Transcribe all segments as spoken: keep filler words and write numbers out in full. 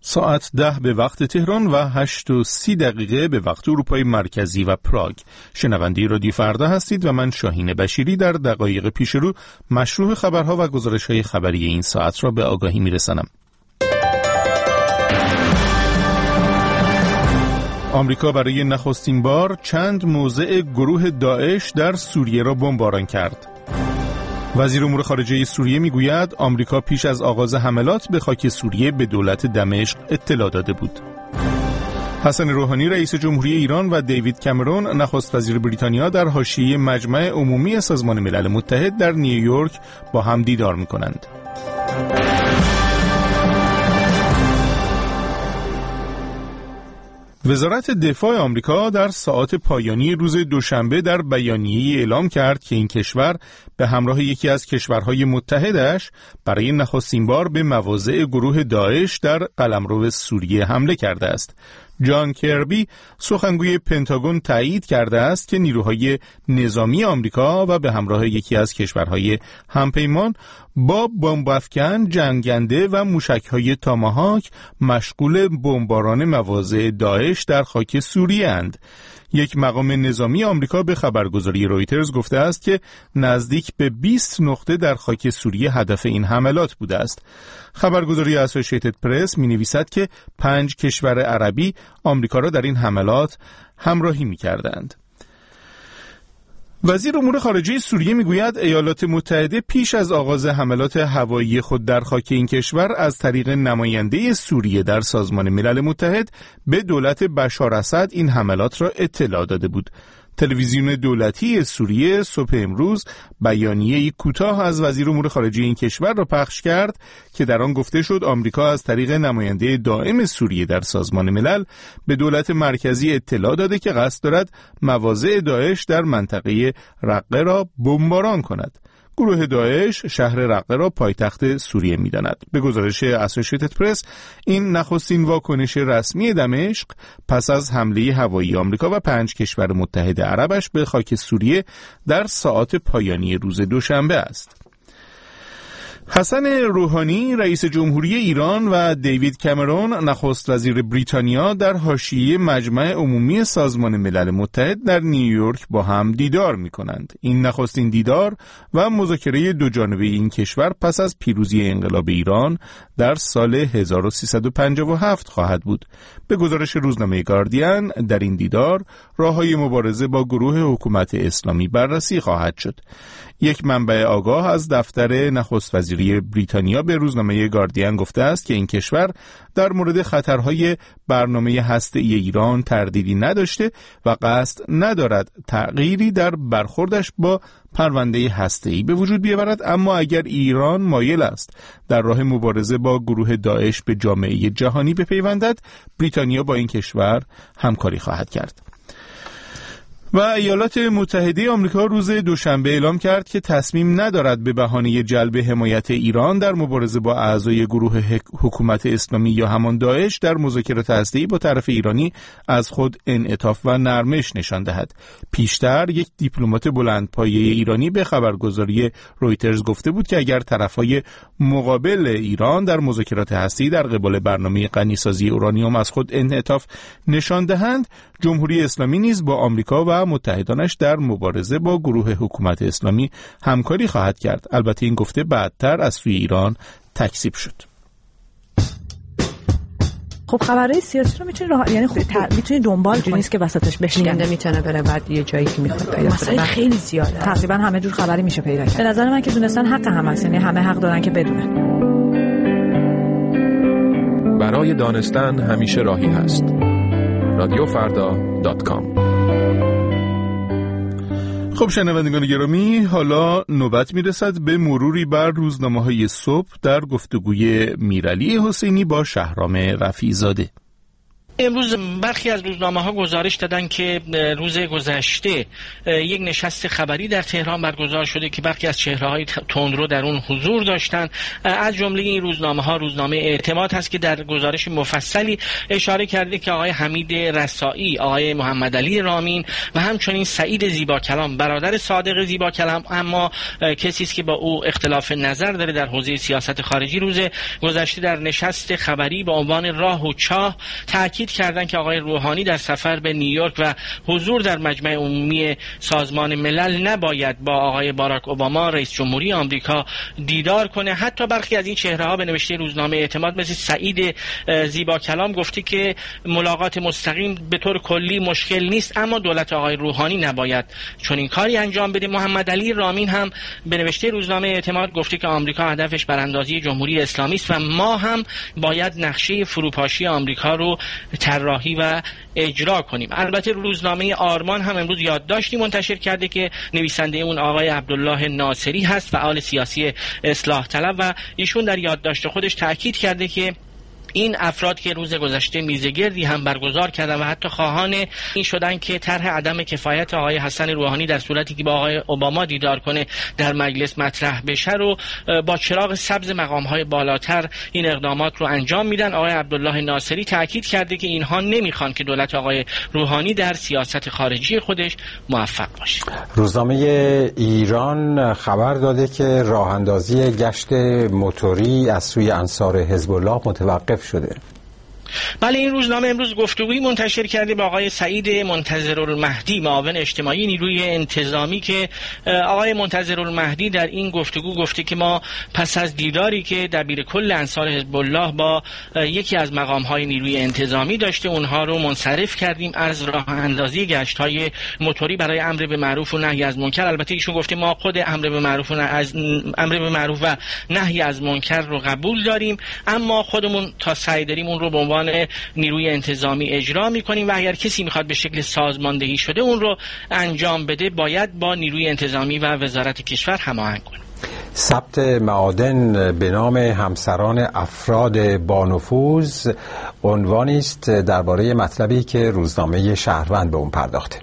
ساعت ده به وقت تهران و هشت و سی دقیقه به وقت اروپای مرکزی و پراگ. شنونده رادیو فردا هستید و من شاهین بشیری در دقایق پیش رو مشروع خبرها و گزارش‌های خبری این ساعت را به آگاهی می‌رسانم. آمریکا برای نخستین بار چند موضع گروه داعش در سوریه را بمباران کرد. وزیر امور خارجه سوریه میگوید آمریکا پیش از آغاز حملات به خاک سوریه به دولت دمشق اطلاع داده بود. حسن روحانی رئیس جمهوری ایران و دیوید کامرون نخست وزیر بریتانیا در حاشیه مجمع عمومی سازمان ملل متحد در نیویورک با هم دیدار می‌کنند. وزارت دفاع آمریکا در ساعات پایانی روز دوشنبه در بیانیه‌ای اعلام کرد که این کشور به همراه یکی از کشورهای متحدش برای نخستین بار به مواضع گروه داعش در قلمرو سوریه حمله کرده است. جان کربی سخنگوی پنتاگون تایید کرده است که نیروهای نظامی آمریکا و به همراه یکی از کشورهای همپیمان با بمب‌افکن، جنگنده و موشک‌های تاماهاک مشغول بمباران مواضع داعش در خاک سوریه اند. یک مقام نظامی آمریکا به خبرگزاری رویترز گفته است که نزدیک به بیست نقطه در خاک سوریه هدف این حملات بوده است. خبرگزاری اسوسییتد پرس می‌نویسد که پنج کشور عربی آمریکا را در این حملات همراهی می‌کردند. وزیر امور خارجه سوریه میگوید ایالات متحده پیش از آغاز حملات هوایی خود در خاک این کشور از طریق نماینده سوریه در سازمان ملل متحد به دولت بشار اسد این حملات را اطلاع داده بود. تلویزیون دولتی سوریه صبح امروز بیانیه‌ای کوتاه از وزیر امور خارجه این کشور را پخش کرد که در آن گفته شد آمریکا از طریق نماینده دائم سوریه در سازمان ملل به دولت مرکزی اطلاع داده که قصد دارد مواضع داعش در منطقه رقه را بمباران کند. گروه داعش شهر رقه را پایتخت سوریه می‌داند. به گزارش اسوسییتد پرس این نخستین واکنش رسمی دمشق پس از حمله هوایی آمریکا و پنج کشور متحد عربش به خاک سوریه در ساعات پایانی روز دوشنبه است. حسن روحانی رئیس جمهوری ایران و دیوید کامرون نخست وزیر بریتانیا در حاشیه مجمع عمومی سازمان ملل متحد در نیویورک با هم دیدار می‌کنند. این نخستین دیدار و مذاکره دو جانبه این کشور پس از پیروزی انقلاب ایران در سال هزار و سیصد و پنجاه و هفت خواهد بود. به گزارش روزنامه گاردین در این دیدار راه‌های مبارزه با گروه حکومت اسلامی بررسی خواهد شد. یک منبع آگاه از دفتر نخست وزیری بریتانیا به روزنامه گاردین گفته است که این کشور در مورد خطرهای برنامه هسته‌ای ایران تردیدی نداشته و قصد ندارد تغییری در برخوردش با پرونده هسته‌ای به وجود بیاورد، اما اگر ایران مایل است در راه مبارزه با گروه داعش به جامعه جهانی بپیوندد، بریتانیا با این کشور همکاری خواهد کرد. و ایالات متحده آمریکا روز دوشنبه اعلام کرد که تصمیم ندارد به بهانه جلب حمایت ایران در مبارزه با اعضای گروه حکومت اسلامی یا همان داعش در مذاکرات هسته‌ای با طرف ایرانی از خود انعطاف و نرمش نشان دهد. پیشتر یک دیپلمات بلندپایه ایرانی به خبرگزاری رویترز گفته بود که اگر طرفهای مقابل ایران در مذاکرات هسته‌ای در قبال برنامه غنیسازی اورانیوم از خود انعطاف نشان دهند، جمهوری اسلامی نیز با آمریکا و متحدانش در مبارزه با گروه حکومت اسلامی همکاری خواهد کرد. البته این گفته بعدتر از سوی ایران تکذیب شد. خب خبرهای سیاسی رو میتونی راه... یعنی خب ت... میتونی دنبال کنی، نیست که وسطش بشکنه، میتونه بره بعد یه جایی که میخواد پیدا کنه. خیلی زیاده، تقریبا همه جور خبری میشه پیدا کرد. به نظر من که دونستن حق هم هست، یعنی همه حق دارن که بدونن. برای دانستن همیشه راهی هست. رادیو فردا دات کام. خب شنوندگان گرامی، حالا نوبت میرسد به مروری بر روزنامه‌های صبح در گفتگوی میرعلی حسینی با شهرام رفیع‌زاده. امروز برخی از روزنامه‌ها گزارش دادن که روز گذشته یک نشست خبری در تهران برگزار شده که برخی از چهره‌های تندرو در اون حضور داشتن. از جمله این روزنامه‌ها روزنامه اعتماد هست که در گزارش مفصلی اشاره کرده که آقای حمید رسائی، آقای محمدعلی رامین و همچنین سعید زیباکلام برادر صادق زیباکلام اما کسی است که با او اختلاف نظر داره در حوزه سیاست خارجی، روز گذشته در نشست خبری با عنوان راه و چاه تاکید کردن که آقای روحانی در سفر به نیویورک و حضور در مجمع عمومی سازمان ملل نباید با آقای باراک اوباما رئیس جمهوری آمریکا دیدار کنه. حتی برخی از این چهره‌ها به نوشته روزنامه اعتماد مثل سعید زیباکلام گفته که ملاقات مستقیم به طور کلی مشکل نیست، اما دولت آقای روحانی نباید چون این کاری انجام بده. محمدعلی رامین هم به نوشته روزنامه اعتماد گفته که آمریکا هدفش براندازی جمهوری اسلامی است و ما هم باید نقشه فروپاشی آمریکا رو طراحی و اجرا کنیم. البته روزنامه آرمان هم امروز یادداشتی منتشر کرده که نویسنده اون آقای عبدالله ناصری هست، فعال سیاسی اصلاح طلب، و ایشون در یادداشت خودش تاکید کرده که این افراد که روز گذشته میزگردی هم برگزار کردن و حتی خواهان این شدن که طرح عدم کفایت آقای حسن روحانی در صورتی که با آقای اوباما دیدار کنه در مجلس مطرح بشه رو با چراغ سبز مقام‌های بالاتر این اقدامات رو انجام میدن. آقای عبدالله ناصری تاکید کرده که اینها نمیخوان که دولت آقای روحانی در سیاست خارجی خودش موفق باشه. روزنامه ایران خبر داده که راه اندازی گشت موتوری از سوی انصار حزب الله متوقف شده. بله، این روزنامه امروز گفتگویی منتشر کرده با آقای سعید منتظرالمهدی، معاون اجتماعی نیروی انتظامی، که آقای منتظرالمهدی در این گفتگو گفته که ما پس از دیداری که دبیر کل انصار حزب الله با یکی از مقام‌های نیروی انتظامی داشته اونها رو منصرف کردیم از راه اندازی گشت‌های موتوری برای امر به معروف و نهی از منکر. البته ایشون گفته ما خود امر به معروف و از امر به معروف و نهی از منکر رو قبول داریم، اما خودمون تا سعی داریم اون رو به عنوان نیروی انتظامی اجرا میکنیم و اگر کسی میخواد به شکل سازماندهی شده اون رو انجام بده باید با نیروی انتظامی و وزارت کشور هماهنگ کنه. ثبت معادن به نام همسران افراد با نفوذ عنوانی است درباره مطلبی که روزنامه شهروند به اون پرداخته.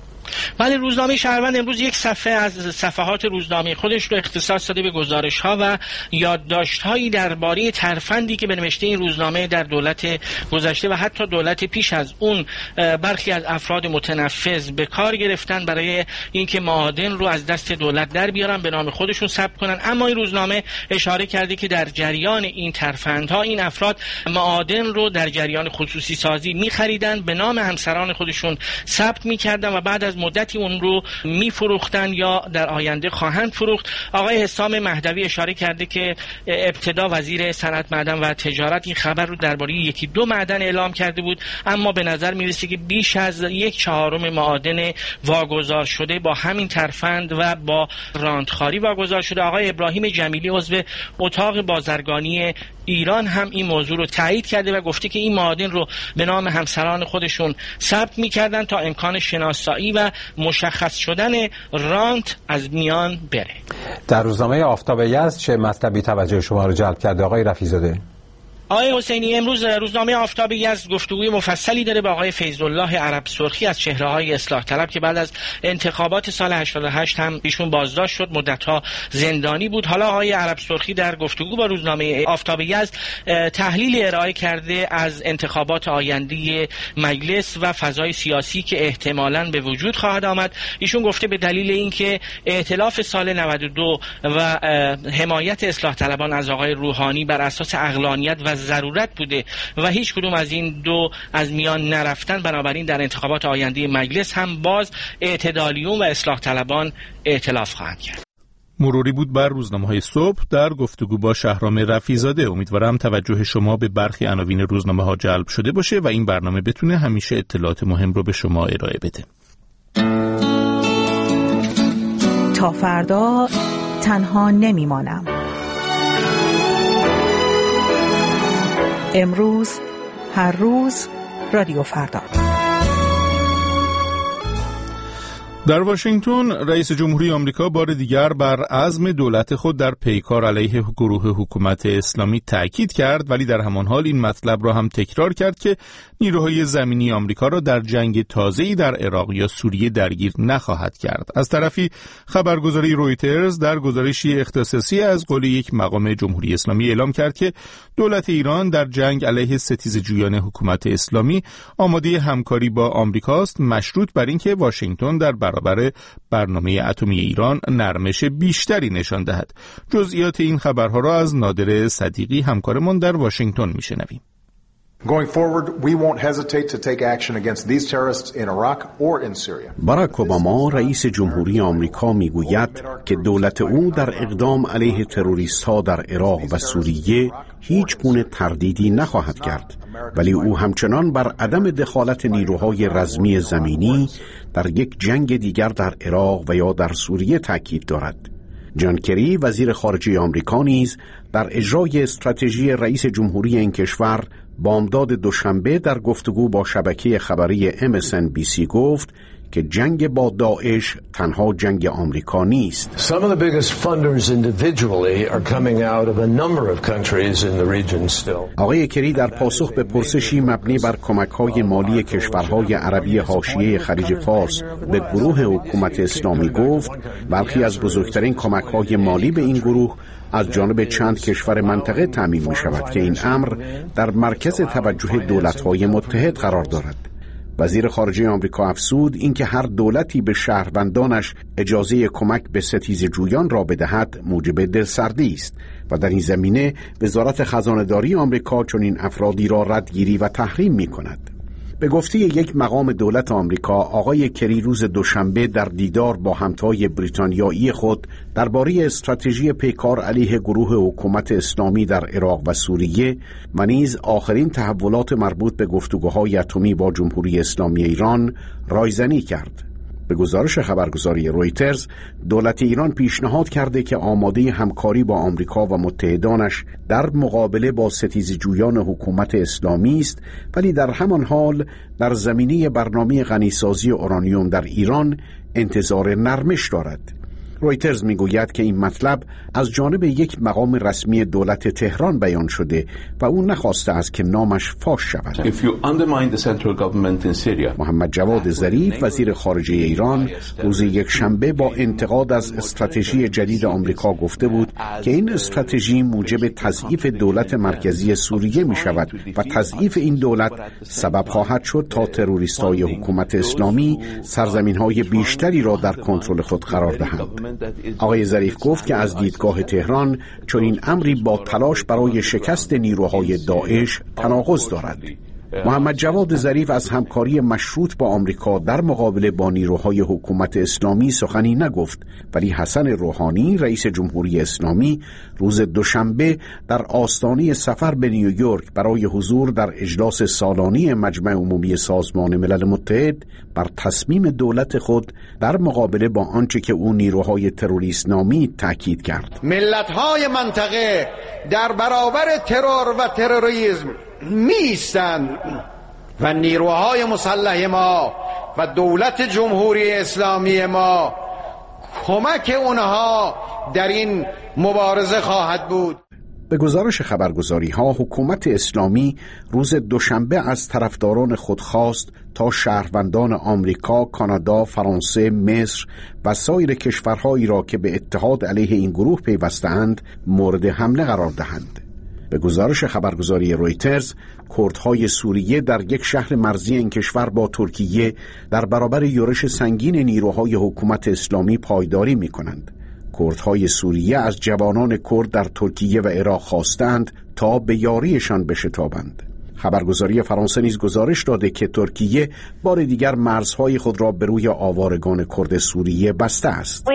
بله، روزنامه شهروند امروز یک صفحه از صفحات روزنامه خودش رو اختصاص داده به گزارش‌ها و یادداشت‌هایی درباره ترفندی که به نوشته این روزنامه در دولت گذشته و حتی دولت پیش از اون برخی از افراد متنفذ به کار گرفتن برای اینکه معادن رو از دست دولت در بیارن به نام خودشون ثبت کنن. اما این روزنامه اشاره کرده که در جریان این ترفندها این افراد معادن رو در جریان خصوصی سازی می‌خریدن، به نام همسران خودشون ثبت می‌کردن و بعد از مدتی اون رو میفروختن یا در آینده خواهند فروخت. آقای حسام مهدوی اشاره کرده که ابتدا وزیر صنعت، معدن و تجارت این خبر رو درباره یکی دو معدن اعلام کرده بود، اما به نظر میرسه که بیش از یک چهارم معادن واگذار شده با همین ترفند و با راندخاری واگذار شده. آقای ابراهیم جمیلی عضو اتاق بازرگانی ایران هم این موضوع رو تایید کرده و گفته که این معادن رو به نام همسران خودشون ثبت می‌کردن تا امکان شناسایی و مشخص شدن رانت از میان بره. در روزنامه آفتاب یزد چه مطلبی توجه شما رو جلب کرده آقای رفیع‌زاده؟ آقای حسینی، امروز روزنامه آفتاب یزد گفتگوی مفصلی داره با آقای فیض‌الله عرب سرخی از چهره‌های اصلاح طلب که بعد از انتخابات سال هشتاد و هشت هم ایشون بازداشت شد، مدت‌ها زندانی بود. حالا آقای عرب سرخی در گفتگو با روزنامه آفتاب یزد تحلیل ارائه کرده از انتخابات آینده مجلس و فضای سیاسی که احتمالاً به وجود خواهد آمد. ایشون گفته به دلیل اینکه ائتلاف سال نود و دو و حمایت اصلاح طلبان از آقای روحانی بر اساس عقلانیت و ضرورت بوده و هیچ کدوم از این دو از میان نرفتن، بنابراین در انتخابات آینده مجلس هم باز اعتدالیون و اصلاح طلبان ائتلاف خواهند کرد. مروری بود بر روزنامه‌های صبح در گفتگو با شهرام رفیع‌زاده. امیدوارم توجه شما به برخی عناوین روزنامه‌ها جلب شده باشه و این برنامه بتونه همیشه اطلاعات مهم رو به شما ارائه بده. تا فردا تنها نمیمانم. امروز، هر روز، رادیو فردا. در واشنگتن رئیس جمهوری آمریکا بار دیگر بر عزم دولت خود در پیکار علیه گروه حکومت اسلامی تاکید کرد، ولی در همان حال این مطلب را هم تکرار کرد که نیروهای زمینی آمریکا را در جنگ تازه‌ای در عراق یا سوریه درگیر نخواهد کرد. از طرفی خبرگزاری رویترز در گزارشی اختصاصی از قول یک مقام جمهوری اسلامی اعلام کرد که دولت ایران در جنگ علیه ستیزجویان حکومت اسلامی آماده همکاری با آمریکاست، مشروط بر اینکه واشنگتن در برابر برنامه اتمی ایران نرمش بیشتری نشان دهد. جزئیات این خبرها را از نادر صدیقی همکارمان در واشنگتن میشنویم. Going forward, we won't hesitate to take action against these terrorists in Iraq or in Syria. باراک اوباما رئیس جمهوری آمریکا میگوید که دولت او در اقدام علیه تروریست‌ها در عراق و سوریه هیچ گونه تردیدی نخواهد کرد، ولی او همچنان بر عدم دخالت نیروهای رزمی زمینی در یک جنگ دیگر در عراق و یا در سوریه تاکید دارد. جان کری وزیر خارجه آمریکا نیز در اجرای استراتژی رئیس جمهوری این کشور بامداد دوشنبه در گفتگو با شبکه خبری ام اس ان بی سی گفت که جنگ با داعش تنها جنگ آمریکا نیست. Some of the biggest funders individually are coming out of a number of countries in the region still. آقای کری در پاسخ به پرسشی مبنی بر کمک‌های مالی کشورهای عربی حاشیه خلیج فارس به گروه حکومت اسلامی گفت برخی از بزرگترین کمک‌های مالی به این گروه از جانب چند کشور منطقه تامین می‌شود که این امر در مرکز توجه دولت‌های متحد قرار دارد. وزیر خارجه آمریکا افزود اینکه هر دولتی به شهروندانش اجازه کمک به ستیزجویان را بدهد موجب دلسردی است و در این زمینه وزارت خزانه‌داری آمریکا چنین افرادی را ردگیری و تحریم می‌کند. به گفته یک مقام دولت آمریکا، آقای کری روز دوشنبه در دیدار با همتای بریتانیایی خود درباره استراتژی پیکار علیه گروه حکومت اسلامی در عراق و سوریه و نیز آخرین تحولات مربوط به گفتگوهای اتمی با جمهوری اسلامی ایران رایزنی کرد. به گزارش خبرگزاری رویترز، دولت ایران پیشنهاد کرده که آماده همکاری با آمریکا و متحدانش در مقابله با ستیزجویان حکومت اسلامی است، ولی در همان حال در زمینه برنامه غنیسازی اورانیوم در ایران انتظار نرمش دارد. رویترز میگوید که این مطلب از جانب یک مقام رسمی دولت تهران بیان شده و او نخواسته است که نامش فاش شود. محمد جواد ظریف وزیر خارجه ایران روز یک شنبه با انتقاد از استراتژی جدید آمریکا گفته بود که این استراتژی موجب تضعیف دولت مرکزی سوریه می شود و تضعیف این دولت سبب خواهد شد تا تروریستای حکومت اسلامی سرزمین‌های بیشتری را در کنترل خود قرار دهند. آقای ظریف گفت که از دیدگاه تهران چنین امری با تلاش برای شکست نیروهای داعش تناقض دارد. محمد جواد ظریف از همکاری مشروط با آمریکا در مقابله با نیروهای حکومت اسلامی سخنی نگفت، ولی حسن روحانی رئیس جمهوری اسلامی روز دوشنبه در آستانه سفر به نیویورک برای حضور در اجلاس سالانه مجمع عمومی سازمان ملل متحد بر تصمیم دولت خود در مقابله با آنچه که او نیروهای تروریست نامی تاکید کرد. ملت‌های منطقه در برابر ترور و تروریسم میستند و نیروهای مسلح ما و دولت جمهوری اسلامی ما کمک اونها در این مبارزه خواهد بود. به گزارش خبرگزاری ها، حکومت اسلامی روز دوشنبه از طرفداران خود خواست تا شهروندان آمریکا، کانادا، فرانسه، مصر و سایر کشورهایی را که به اتحاد علیه این گروه پیوسته‌اند مورد حمله قرار دهند. به گزارش خبرگزاری رویترز، کردهای سوریه در یک شهر مرزی این کشور با ترکیه در برابر یورش سنگین نیروهای حکومت اسلامی پایداری می کنند. کردهای سوریه از جوانان کرد در ترکیه و عراق خواستند تا به یاریشان بشتابند. خبرگزاری فرانسه نیز گزارش داده که ترکیه بار دیگر مرزهای خود را به روی آوارگان کرد سوریه بسته است.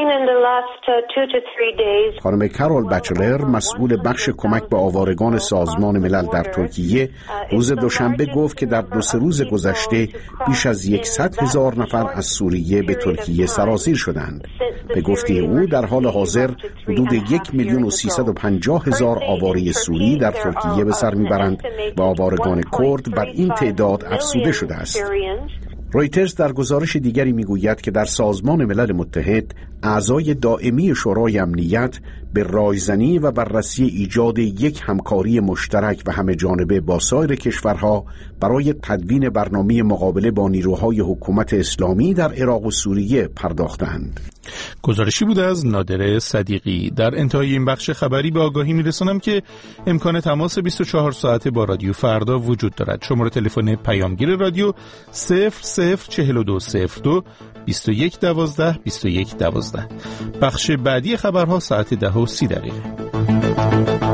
خانم کارول بچلر، مسئول بخش کمک به آوارگان سازمان ملل در ترکیه، روز دوشنبه گفت که در دو سه روز گذشته بیش از صد هزار نفر از سوریه به ترکیه سرازیر شدند. به گفته او در حال حاضر حدود یک میلیون و سیصد و پنجاه هزار آواره سوری در ترکیه به سر میبرند و آوارگان کرد بر این تعداد افزوده شده است. رویترز در گزارش دیگری میگوید که در سازمان ملل متحد اعضای دائمی شورای امنیت به رایزنی و بررسی ایجاد یک همکاری مشترک و همه جانبه با سایر کشورها برای تدوین برنامه مقابله با نیروهای حکومت اسلامی در عراق و سوریه پرداختند. گزارشی بود از نادر صدیقی. در انتهای این بخش خبری به آگاهی میرسانم که امکان تماس بیست و چهار ساعته با رادیو فردا وجود دارد. شماره تلفن پیامگیر رادیو صفر صفر چهل و دو صفر دو بیست و یک دوازده بیست و یک دوازده. بخش بعدی خبرها ساعت ده و سی دقیقه.